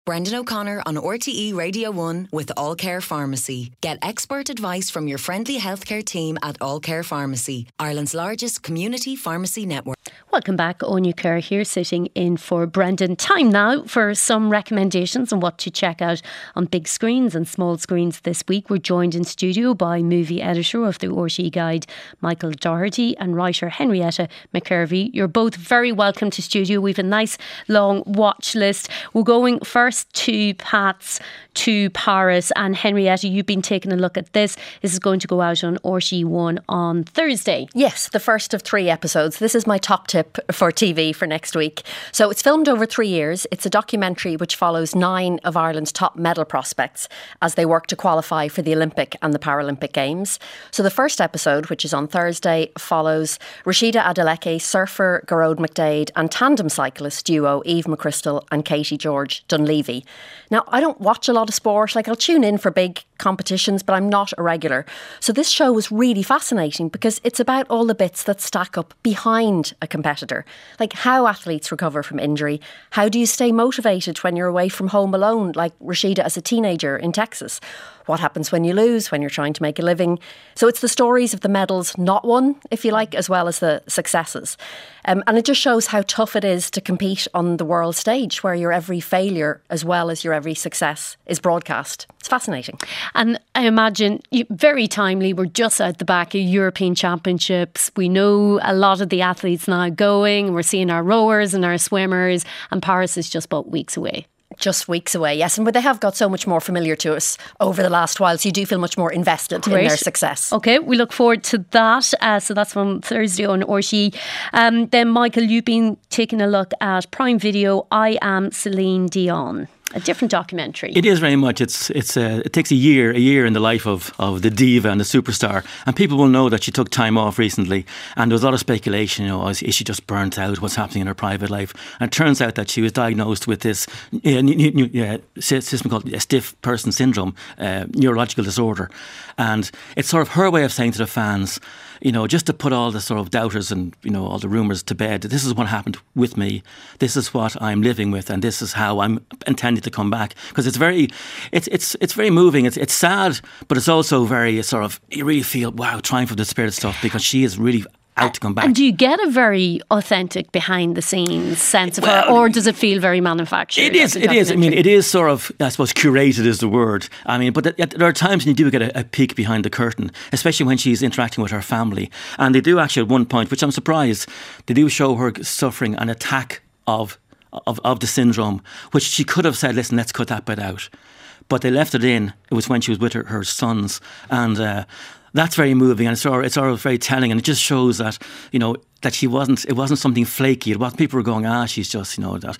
Brendan O'Connor on RTE Radio 1 with All Care Pharmacy. Get expert advice from your friendly healthcare team at All Care Pharmacy, Ireland's largest community pharmacy network. Welcome back, Anya Kerr here, sitting in for Brendan. Time now for some recommendations on what to check out on big screens and small screens this week. We're joined in studio by movie editor of the RTE Guide, Michael Doherty, and writer Henrietta McKervey. You're both very welcome to studio. We've a nice long watch list. We're going first to Pat's to Paris, and Henrietta, you've been taking a look at this. This is going to go out on RTE1 on Thursday. Yes, the first of 3 episodes. This is my top tip for TV for next week. So it's filmed over 3 years. It's a documentary which follows 9 of Ireland's top medal prospects as they work to qualify for the Olympic and the Paralympic Games. So the first episode, which is on Thursday, follows Rashida Adeleke, surfer Gearóid McDade, and tandem cyclist duo Eve McChrystal and Katie George Dunleavy. Now, I don't watch a lot of sport. I'll tune in for big competitions, but I'm not a regular. So this show was really fascinating because it's about all the bits that stack up behind a competitor. Like how athletes recover from injury. How do you stay motivated when you're away from home alone, like Rashida as a teenager in Texas? What happens when you lose, when you're trying to make a living? So it's the stories of the medals not won, if you like, as well as the successes. And it just shows how tough it is to compete on the world stage, where your every failure as well as your every success is broadcast. It's fascinating. And I imagine very timely. We're just out the back of European Championships. We know a lot of the athletes now going. We're seeing our rowers and our swimmers, and Paris is just about weeks away. Just weeks away, yes. But they have got so much more familiar to us over the last while, so you do feel much more invested in their success. OK, we look forward to that. So that's from Thursday on RTE. Then, Michael, you've been taking a look at Prime Video, I Am Celine Dion. A different documentary. It is very much. It takes a year in the life of the diva and the superstar, and people will know that she took time off recently, and there was a lot of speculation. Is she just burnt out? What's happening in her private life? And it turns out that she was diagnosed with this system called stiff person syndrome, neurological disorder, and it's sort of her way of saying to the fans, just to put all the sort of doubters and, all the rumours to bed. This is what happened with me. This is what I'm living with, and this is how I'm intending to come back. Because it's very moving. It's sad, but it's also very sort of, you really feel, wow, triumph of the spirit stuff, because she is really out to come back. And do you get a very authentic behind the scenes sense of her, or does it feel very manufactured? It is. I mean, it is sort of, I suppose, curated is the word. I mean, but there are times when you do get a peek behind the curtain, especially when she's interacting with her family. And they do actually, at one point, which I'm surprised, they do show her suffering an attack of the syndrome, which she could have said, listen, let's cut that bit out. But they left it in. It was when she was with her sons, and that's very moving, and it's sort of very telling, and it just shows that, that it wasn't something flaky. It wasn't, people were going, she's just,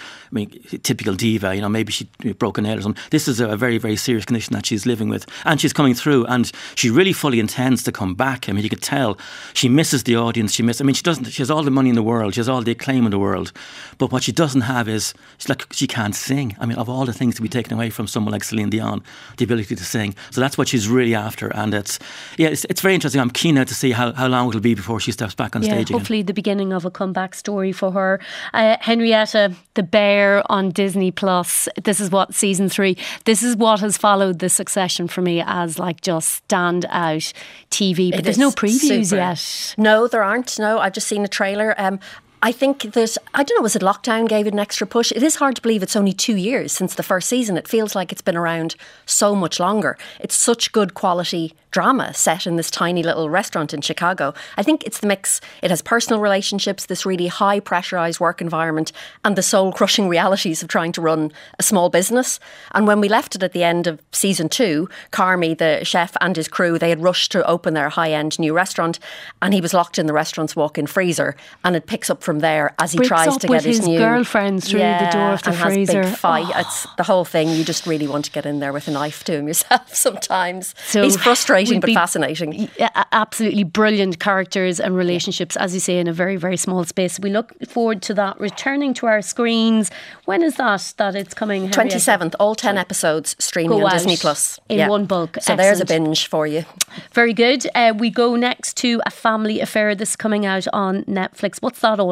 typical diva, maybe she broke a nail or something. This is a very, very serious condition that she's living with, and she's coming through, and she really fully intends to come back. I mean, you could tell she misses the audience. She has all the money in the world, she has all the acclaim in the world, but what she doesn't have is, she can't sing. I mean, of all the things to be taken away from someone like Celine Dion, the ability to sing. So that's what she's really after, and it's very interesting. I'm keen now to see how long it'll be before she steps back on stage again. Hopefully the beginning of a comeback story for her. Henrietta, The Bear on Disney Plus. This is what, season 3. This is what has followed the succession for me as just stand out TV. But there's no previews yet. No, there aren't. No, I've just seen a trailer. I think was it lockdown gave it an extra push? It is hard to believe it's only 2 years since the first season. It feels like it's been around so much longer. It's such good quality drama set in this tiny little restaurant in Chicago. I think it's the mix. It has personal relationships, this really high pressurised work environment, and the soul crushing realities of trying to run a small business. And when we left it at the end of season 2, Carmy, the chef, and his crew, they had rushed to open their high-end new restaurant, and he was locked in the restaurant's walk-in freezer, and it picks up from there as he tries to get his new girlfriends through the door of the freezer. Has big fight. It's the whole thing. You just really want to get in there with a knife to him yourself sometimes. So he's frustrating but fascinating. Absolutely brilliant characters and relationships, as you say, in a very, very small space. We look forward to that returning to our screens. When is that it's coming? 27th, all 10 episodes streaming on Disney Plus in one bulk. So there's a binge for you. Very good. We go next to A Family Affair. This is coming out on Netflix. What's that all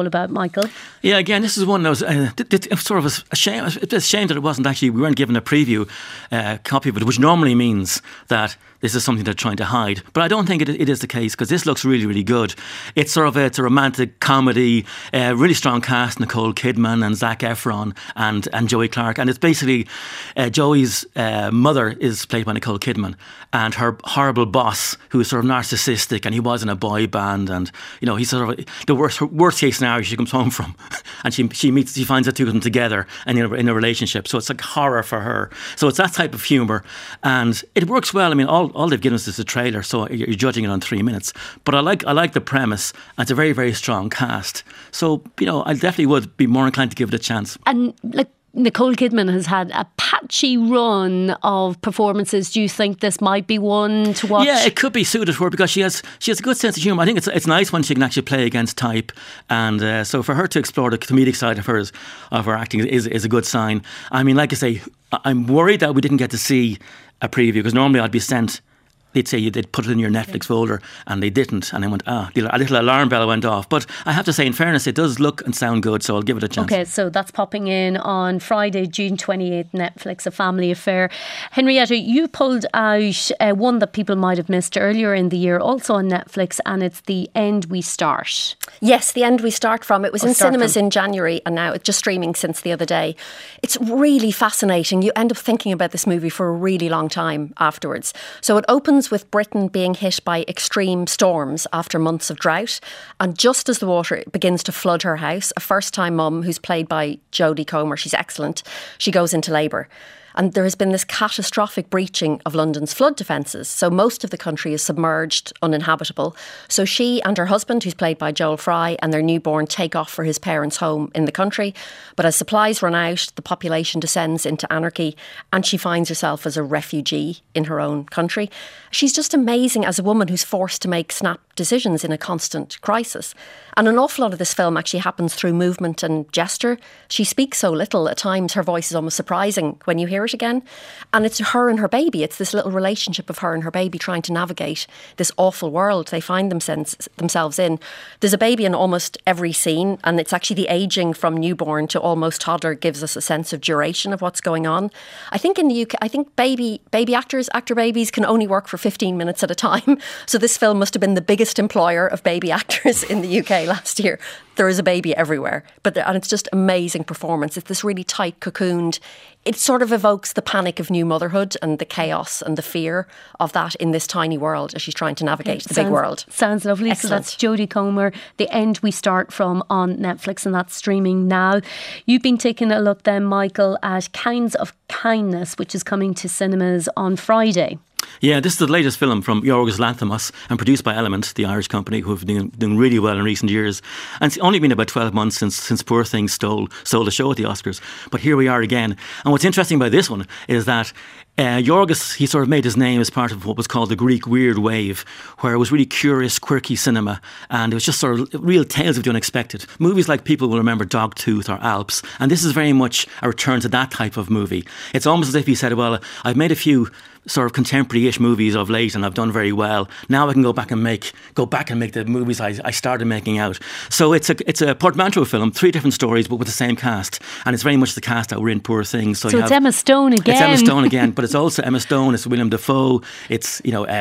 all about, Michael? Yeah, again, this is one that was sort of a shame. It's a shame that it wasn't actually, we weren't given a preview copy of it, which normally means that this is something they're trying to hide. But I don't think it is the case, because this looks really, really good. It's sort of it's a romantic comedy, really strong cast: Nicole Kidman and Zac Efron and Joey Clark. And it's basically Joey's mother is played by Nicole Kidman, and her horrible boss, who is sort of narcissistic, and he was in a boy band, and he's sort of the worst case scenario she comes home from, and she finds the two of them together and in a relationship. So it's like horror for her. So it's that type of humour, and it works well. I mean, all they've given us is a trailer, so you're judging it on 3 minutes. But I like the premise, and it's a very, very strong cast. So I definitely would be more inclined to give it a chance. And Nicole Kidman has had a patchy run of performances. Do you think this might be one to watch? Yeah, it could be suited for her, because she has a good sense of humour. I think it's nice when she can actually play against type, and so for her to explore the comedic side of her acting is a good sign. I mean, like I say, I'm worried that we didn't get to see a preview, because normally I'd be sent. They'd say they'd put it in your Netflix folder, and they didn't. And I went, a little alarm bell went off. But I have to say, in fairness, it does look and sound good, so I'll give it a chance. Okay, so that's popping in on Friday, June 28th, Netflix, A Family Affair. Henrietta, you pulled out one that people might have missed earlier in the year, also on Netflix, and it's The End We Start. Yes, The End We Start From. It was in cinemas in January, and now it's just streaming since the other day. It's really fascinating. You end up thinking about this movie for a really long time afterwards. So it opens with Britain being hit by extreme storms after months of drought. And just as the water begins to flood her house, a first-time mum, who's played by Jodie Comer, she's excellent, she goes into labour. And there has been this catastrophic breaching of London's flood defences. So most of the country is submerged, uninhabitable. So she and her husband, who's played by Joel Fry, and their newborn take off for his parents' home in the country. But as supplies run out, the population descends into anarchy, and she finds herself as a refugee in her own country. She's just amazing as a woman who's forced to make snap decisions in a constant crisis. And an awful lot of this film actually happens through movement and gesture. She speaks so little, at times her voice is almost surprising when you hear it again. And it's her and her baby. It's this little relationship of her and her baby trying to navigate this awful world they find themselves in. There's a baby in almost every scene, and it's actually the ageing from newborn to almost toddler gives us a sense of duration of what's going on. I think in the UK, baby actor babies can only work for 15 minutes at a time. So this film must have been the biggest employer of baby actors in the UK last year. There is a baby everywhere, and it's just amazing performance. It's this really tight, cocooned. It sort of evokes the panic of new motherhood and the chaos and the fear of that in this tiny world as she's trying to navigate the big world. Sounds lovely. Excellent. So that's Jodie Comer, The End We Start From on Netflix, and that's streaming now. You've been taking a look then, Michael, at Kinds of Kindness, which is coming to cinemas on Friday. Yeah, this is the latest film from Yorgos Lanthimos and produced by Element, the Irish company, who have been doing really well in recent years. And it's only been about 12 months since Poor Things stole the show at the Oscars. But here we are again. And what's interesting about this one is that Yorgos, he sort of made his name as part of what was called the Greek Weird Wave, where it was really curious, quirky cinema, and it was just sort of real tales of the unexpected. Movies like people will remember Dogtooth or Alps, and this is very much a return to that type of movie. It's almost as if he said, well, I've made a few sort of contemporary-ish movies of late, and I've done very well. Now I can go back and make the movies I started making out. So it's a portmanteau film, 3 different stories, but with the same cast, and it's very much the cast that were in Poor Things. So it's Emma Stone again. It's Emma Stone again, but it's also Emma Stone, it's William Dafoe, it's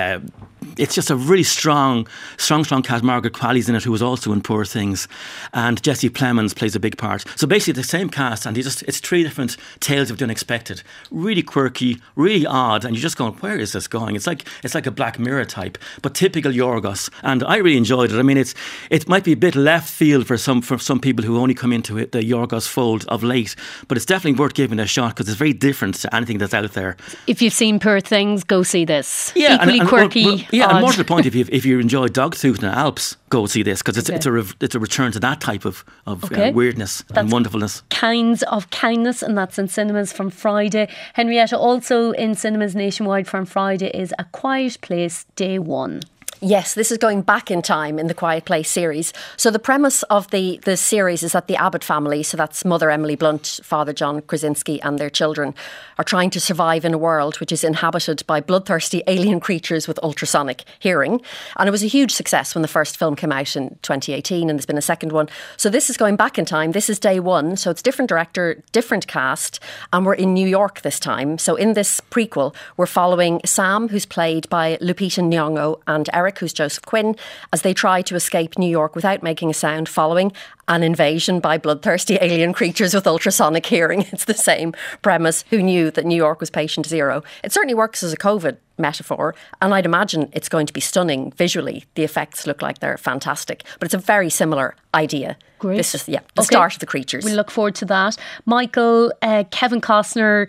it's just a really strong cast. Margaret Qualley's in it, who was also in Poor Things, and Jesse Plemons plays a big part. So basically the same cast, and it's 3 different tales of the unexpected, really quirky, really odd, and you're just going, where is this going? It's like a Black Mirror type, but typical Yorgos, and I really enjoyed it. I mean, it might be a bit left field for some people who only come into the Yorgos fold of late, but it's definitely worth giving it a shot because it's very different to anything that's out there. If you've seen Poor Things, go see this. Yeah, equally quirky. And more to the point, if you enjoy Dogtooth and Alps, go see this because it's a return to that type of weirdness and wonderfulness. Kinds of Kindness, and that's in cinemas from Friday. Henrietta, also in cinemas nationwide from Friday is A Quiet Place Day One. Yes, this is going back in time in the Quiet Place series. So the premise of the series is that the Abbott family, so that's Mother Emily Blunt, Father John Krasinski and their children, are trying to survive in a world which is inhabited by bloodthirsty alien creatures with ultrasonic hearing. And it was a huge success when the first film came out in 2018, and there's been a second one. So this is going back in time. This is day one. So it's different director, different cast, and we're in New York this time. So in this prequel, we're following Sam, who's played by Lupita Nyong'o, and Eric, who's Joseph Quinn, as they try to escape New York without making a sound following an invasion by bloodthirsty alien creatures with ultrasonic hearing. It's the same premise. Who knew that New York was patient zero? It certainly works as a COVID metaphor, and I'd imagine it's going to be stunning visually. The effects look like they're fantastic, but it's a very similar idea. Great. This is the start of the creatures. We look forward to that. Michael, Kevin Costner,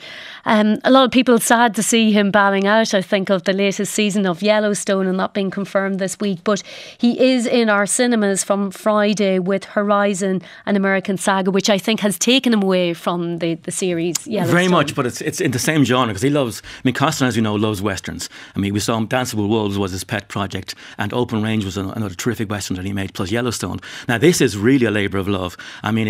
a lot of people sad to see him bowing out, I think, of the latest season of Yellowstone and that being confirmed this week, but he is in our cinemas from Friday with Horizon, an American Saga, which I think has taken him away from the series Yellowstone. Very much, but it's in the same genre, because he loves, Costner, as you know, loves Westerns. We saw him, Danceable Wolves was his pet project, and Open Range was another terrific Western that he made, plus Yellowstone. Now this is really a labour of love.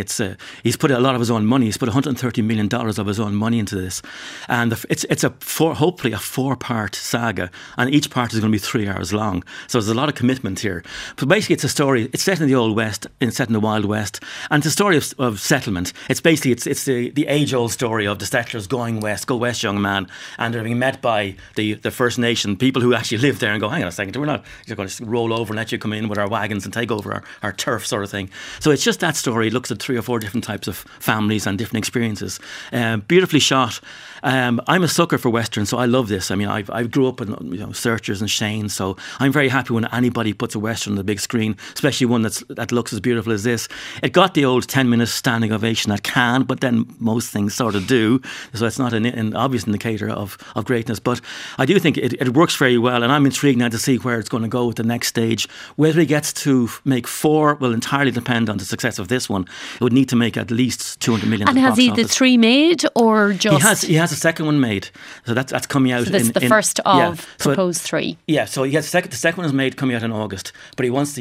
He's put a lot of his own money. He's put $130 million of his own money into this, and it's hopefully a 4-part saga, and each part is going to be 3 hours long. So there's a lot of commitment here. But basically, it's a story. It's set in the Old West, it's set in the Wild West, and it's a story of settlement. It's basically it's the age-old story of the settlers going west. Go west, young man, and they're being met by the First Nation people who actually live there and go, hang on a second, we're not just going to roll over and let you come in with our wagons and take over our turf, sort of thing. So it's just that story. It looks at 3 or 4 different types of families and different experiences. Beautifully shot. I'm a sucker for Westerns, so I love this. I grew up in Searchers and Shane, so I'm very happy when anybody puts a Western on the big screen, especially one that looks as beautiful as this. It got the old 10-minute standing ovation at Cannes, but then most things sort of do, so it's not an obvious indicator of greatness. But I do think it works very well, and I'm intrigued now to see where it's going to go with the next stage. Whether he gets to make 4 will entirely depend on the success of this one. It would need to make at least $200 million. And has he the 3 made, or just... He has a second one made, so that's coming out. So this is the first of proposed 3. Yeah, so he has the second one is made, coming out in August, but he wants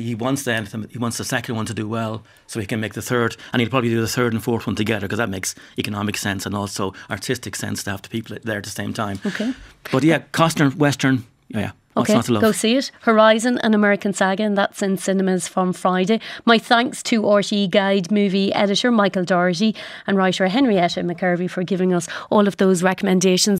the second one to do well, so he can make the third, and he'll probably do the third and fourth one together, because that makes economic sense and also artistic sense to have the people there at the same time. Okay. But yeah, Costner, Western, yeah. Okay, go see it. Horizon, an American Saga, and that's in cinemas from Friday. My thanks to RTE Guide movie editor Michael Doherty and writer Henrietta McKervey for giving us all of those recommendations.